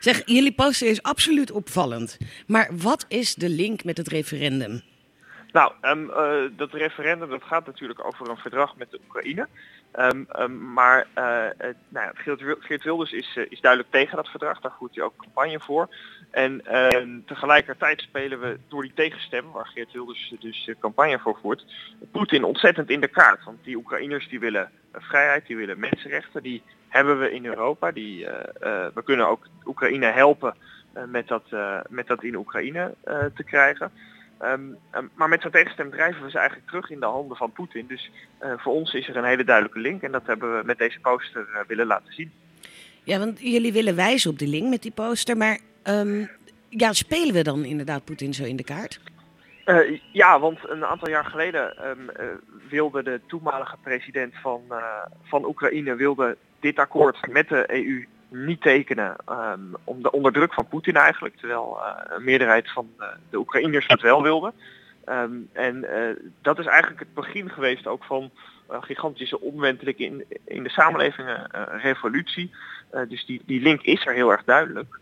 Zeg, jullie poster is absoluut opvallend. Maar wat is de link met het referendum? Nou, dat referendum dat gaat natuurlijk over een verdrag met de Oekraïne. Maar Geert Wilders is duidelijk tegen dat verdrag. Daar voert hij ook campagne voor. En tegelijkertijd spelen we door die tegenstem, waar Geert Wilders dus campagne voor voert, Poetin ontzettend in de kaart. Want die Oekraïners die willen vrijheid, die willen mensenrechten. Die hebben we in Europa. We kunnen ook Oekraïne helpen met dat in Oekraïne te krijgen. Maar met zo'n tegenstem drijven we ze eigenlijk terug in de handen van Poetin. Dus voor ons is er een hele duidelijke link en dat hebben we met deze poster willen laten zien. Ja, want jullie willen wijzen op die link met die poster, maar spelen we dan inderdaad Poetin zo in de kaart? Ja, want een aantal jaar geleden wilde de toenmalige president van Oekraïne wilde dit akkoord met de EU niet tekenen onder druk van Poetin eigenlijk, terwijl een meerderheid van de Oekraïners het wel wilde. Dat is eigenlijk het begin geweest ook van gigantische omwenteling in de samenleving, revolutie. Dus die link is er heel erg duidelijk.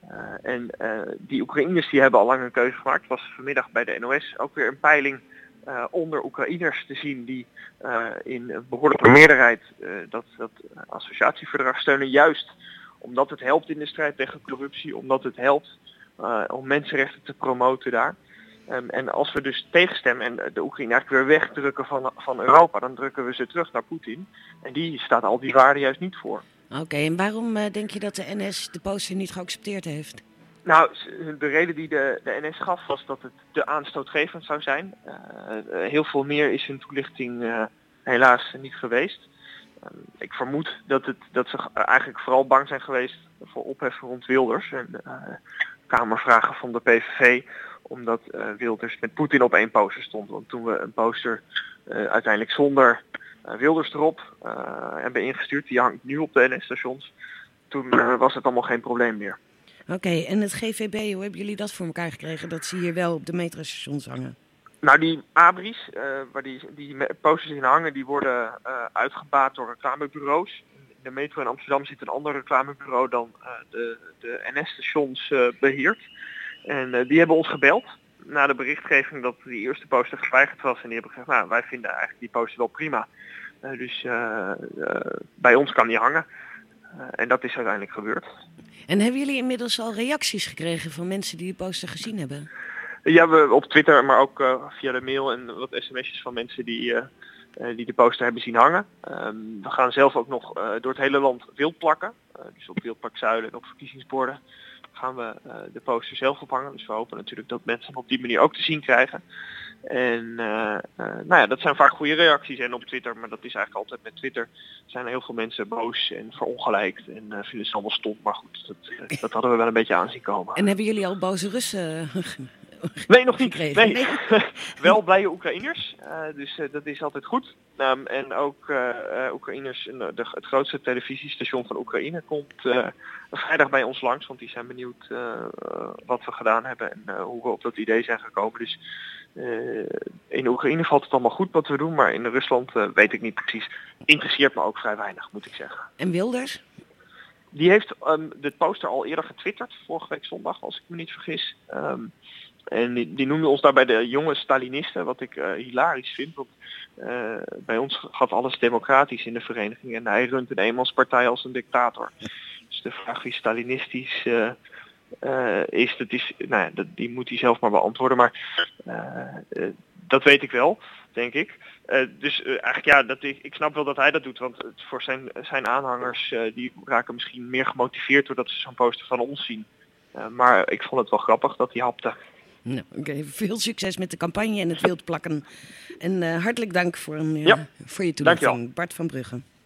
Die Oekraïners die hebben al lang een keuze gemaakt. Het was vanmiddag bij de NOS ook weer een peiling onder Oekraïners te zien die in een behoorlijke meerderheid dat associatieverdrag steunen. Juist omdat het helpt in de strijd tegen corruptie, omdat het helpt om mensenrechten te promoten daar. En als we dus tegenstemmen en de Oekraïne eigenlijk weer wegdrukken van Europa, dan drukken we ze terug naar Poetin. En die staat al die waarden juist niet voor. Oké, en waarom denk je dat de NS de poster niet geaccepteerd heeft? Nou, de reden die de NS gaf was dat het te aanstootgevend zou zijn. Heel veel meer is hun toelichting helaas niet geweest. Ik vermoed dat ze eigenlijk vooral bang zijn geweest voor ophef rond Wilders en kamervragen van de PVV, omdat Wilders met Poetin op één poster stond. Want toen we een poster uiteindelijk zonder Wilders erop hebben ingestuurd, die hangt nu op de NS-stations, toen was het allemaal geen probleem meer. Oké, en het GVB, hoe hebben jullie dat voor elkaar gekregen, dat ze hier wel op de metrostations hangen? Nou, die abris, waar die posters in hangen, die worden uitgebaat door reclamebureaus. In de metro in Amsterdam zit een ander reclamebureau dan de NS-stations beheert. En die hebben ons gebeld na de berichtgeving dat die eerste poster geweigerd was. En die hebben gezegd, nou, wij vinden eigenlijk die poster wel prima. Dus bij ons kan die hangen. En dat is uiteindelijk gebeurd. En hebben jullie inmiddels al reacties gekregen van mensen die poster gezien hebben? Ja, we op Twitter, maar ook via de mail en wat sms'jes van mensen die de poster hebben zien hangen. We gaan zelf ook nog door het hele land wild plakken. Dus op wildplakzuilen en op verkiezingsborden gaan we de poster zelf ophangen. Dus we hopen natuurlijk dat mensen hem op die manier ook te zien krijgen. En dat zijn vaak goede reacties. En op Twitter, maar dat is eigenlijk altijd met Twitter, zijn er heel veel mensen boos en verongelijkt en vinden ze allemaal stom. Maar goed, dat hadden we wel een beetje aanzien komen. En hebben jullie al boze Russen? Nee, nog niet. Nee. Wel blije Oekraïners, dus dat is altijd goed. En ook Oekraïners, het grootste televisiestation van Oekraïne komt vrijdag bij ons langs, want die zijn benieuwd wat we gedaan hebben en hoe we op dat idee zijn gekomen. Dus in Oekraïne valt het allemaal goed wat we doen, maar in Rusland weet ik niet precies. Interesseert me ook vrij weinig, moet ik zeggen. En Wilders? Die heeft de poster al eerder getwitterd, vorige week zondag, als ik me niet vergis. En die noemde ons daarbij de jonge Stalinisten, wat ik hilarisch vind. Want bij ons gaat alles democratisch in de vereniging en hij runt een eenmanspartij als een dictator. Dus de vraag wie Stalinistisch die moet hij zelf maar beantwoorden. Maar dat weet ik wel, denk ik. Ik snap wel dat hij dat doet, want voor zijn aanhangers die raken misschien meer gemotiveerd doordat ze zo'n poster van ons zien. Maar ik vond het wel grappig dat hij hapte. Nou, okay. Veel succes met de campagne en het wild plakken. En hartelijk dank voor je toelichting. Bart van Brugge.